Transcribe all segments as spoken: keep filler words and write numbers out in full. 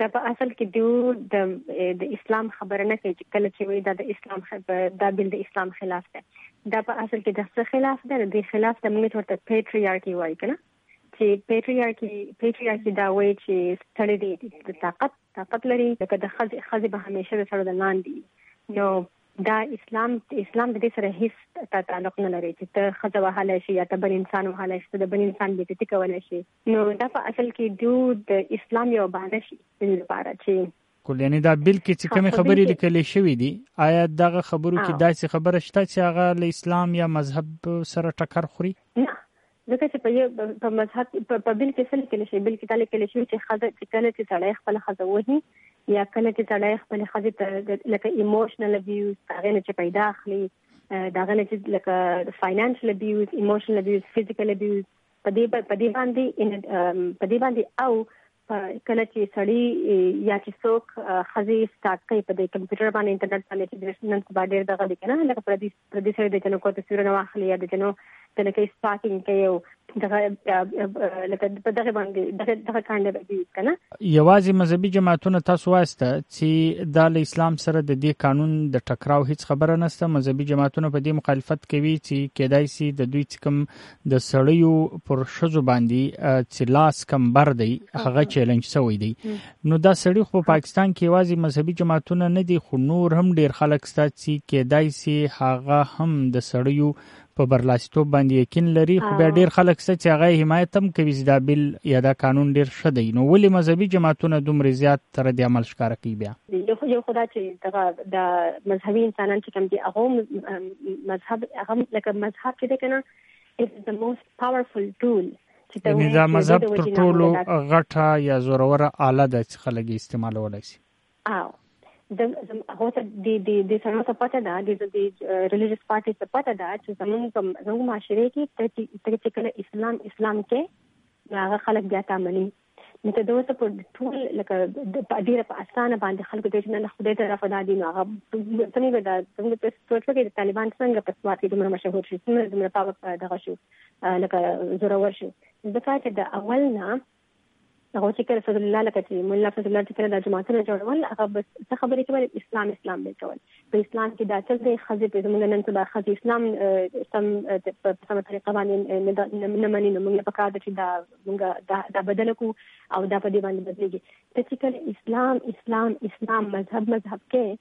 دا په اصل کې دیو د د اسلام خبره نه کوي چې کله چې وي دا د اسلام دا بل د اسلام خلاف ده. دا په اصل کې د څه خلاف ده؟ د خلاف د موږ ورته پیټریارکی وایي کنه، چې پیټریارکی پیټریارکی دا وایي چې ستړي دي د طاقت طاقت لري، لکه د خځې خځې به همیشه د سره د لاندې. نو دا اسلام اسلام د دې سره هیڅ تعلق نه لري چې ته خځه وهلی شي یا ته بل انسان وهلی شي، ته د بل انسان بېعزتي کولی شي. نو دا په اصل کې دیو د اسلام یو بهانه شي د دې لپاره چې کول یعنی دا بل کې چې کومې خبرې لیکلې شوې دي، آیا دغه خبرو کې داسې خبره شته چې هغه له اسلام یا مذهب سره ټکر خوري؟ نه، ځکه چې په یو په مذهب په بل کې څه لیکل شوي، بل کې دا لیکل شوي چې ښځه چې کله چې سړی خپله ښځه وهي یا کله چې سړی خپلې ښځې ته لکه ایموشنل ابیوز هغې نه چې پیدا اخلي، د هغه نه چې لکه فاینانشل ابیوز، ایموشنل ابیوز، فزیکل ابیوز، په دې په دې باندې په دې باندې او کله چې سړی یا چې څوک ښځې سټارټ کوي په دې کمپیوټر باندې انټرنیټ باندې چې نن سبا ډېر دغه دی که نه، لکه پردي پردي سړی د جنو کو تصویرونه واخلي یا د جنو ته لکه سپاکینګ کوي او دغه لکه په دغه باندې دغه دغه کاڼ دی که نه. یوازې مذهبي جماعتونه تاسو وایسته چې دا له اسلام سره د دې قانون د ټکراو هیڅ خبره نشته. مذهبي جماعتونه په دې مخالفت کوي چې کېدای شي د دوی چې کوم د سړیو پر ښځو باندې چې لاس کمبر دی هغه چیلنج شوی دی. نو دا سړي خو په پاکستان کې یوازې مذهبي جماعتونه نه دي، خو نور هم ډېر خلک شته چې کېدای شي هغه هم د سړیو په برلاسیتوب باندې یقین لري، خو بیا ډېر خلک شته چې هغه حمایت هم کوي چې دا بل یا دا قانون ډېر ښه دی. نو ولې مذهبي جماعتونه دومره زیات سره د عمل ښکاره کوي؟ بیا یو خو دا چې دغه د مذهبي انسانان چې کوم دي هغه مذهب هغه لکه مذهب چې دی که نه it's the most powerful tool. یعنی دا مذهب تر ټولو غټه یا زوروره آله ده چې خلک یې استعمالولی شي. او د هغه ته د د د سره څه پته ده، د د ریلیجیس پارټي څه پته ده چې زموږ زموږ معاشره کې ته چې کله اسلام اسلام کې هغه خلک بیا تامني نو ته دوی څه په ټول لکه د ډیره په اسانه باندې خلکو د جن خدای ته رافدا دي. نو هغه څنګه دا څنګه په ټول کې د طالبان څنګه په سواد کې دومره مشهور شي، څنګه دومره په دغه شو لکه زورور شو. ځکه چې د اول نه هغه چې کله فضل الله لکه چې مولا فضل الله چې کله د جماعتونو جوړول هغه بس څه خبرې کوي اسلام اسلام به کول. په اسلام کې دا څه دی خځې په زموږ نن سبا خځې اسلام سم په سمه طریقه باندې نه مني، نو موږ په کار د چې دا موږ دا بدل کو او دا په دې باندې بدلېږي. ته چې کله اسلام اسلام اسلام مذهب مذهب کې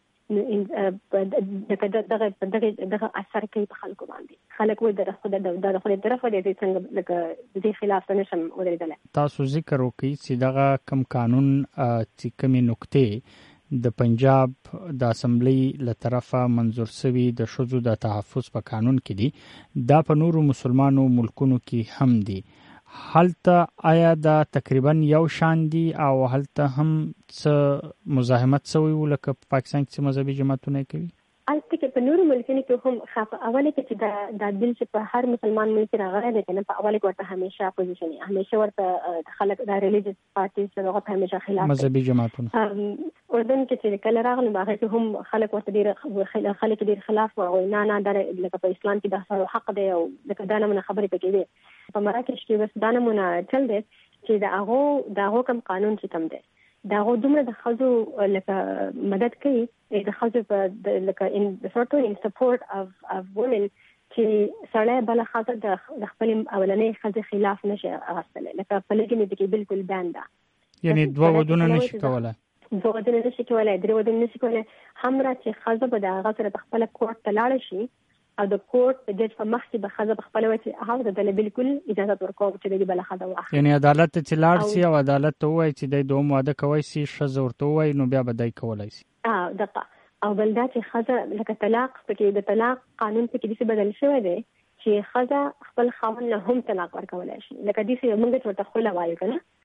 دغه دغه دغه دغه اثر کوي په خلکو باندې. خلک وایي د خدای د خدای طرف دی څنګه لکه د دې خلاف نشم ودرېدلی. تاسو ذکر وکړئ چې دغه کم قانون چې کومې نقطې د پنجاب د اسمبلی له طرفه منظور شوي د ښځو د تحفظ په قانون کې دي، دا په نورو مسلمانو ملکونو کې هم دي. هلته آیا دا تقریبا یو شان دي او هلته هم څه مزاحمت شوی و لکه په پاکستان کې مذهبي جماعتونه کوي؟ هلته کې په نورو ملکونو کې هم په اوله کې چې دا دا بل چې په هر مسلمان ملک راغلی دی کنه، په اوله کې ورته همیشه اپوزیشن همیشه ورته خلک دا ریلیجیس پارټیز هغه په همیشه خلاف مذهبي جماعتونه. اردن کې چې کله راغلي هغه کې هم خلک ورته ډېر خلک ډېر خلاف وایي نه نه دا لکه په اسلام کې دا حق دی او لکه دا نمونه خبرې پکې دي. په مراکش کې بس دا نمونه چل دی چې د هغو د هغو کوم قانون چې کوم دی دا هغو دومره د ښځو لکه مدد کوي د ښځو په لکه ان سورټ ان سپورټ اف اف وومن چې سړی بله ښځه د خپلې اولنۍ ښځې خلاف نشي اخیستلی. لکه پلیګمي پکې بالکل بین ده، یعنی دوه ودونه نشي کولی دوه ودونه نشي کولی درې ودونه نشي کولی. همره چې ښځه به د هغه سره په خپله کورټ ته لاړه شي او د کورټ د جج په مخ کې به ښځه په خپله وایي چې هغه ته بالکل اجازه ورکوم چې د بله ښځه واخلي. یعنې عدالت ته چې لاړ شي او عدالت ته ووایي چې دی دوم واده کوی شي، ښځه ورته ووایي نو بیا به دی کولی شي. دقه او بل دا چې ښځه لکه طلاق پکې د طلاق قانون پکې داسې بدل شوی دی چې ښځه خپل خاوند نه هم طلاق ورکولی شي. لکه داسې موږ ورته خله وایو که نه،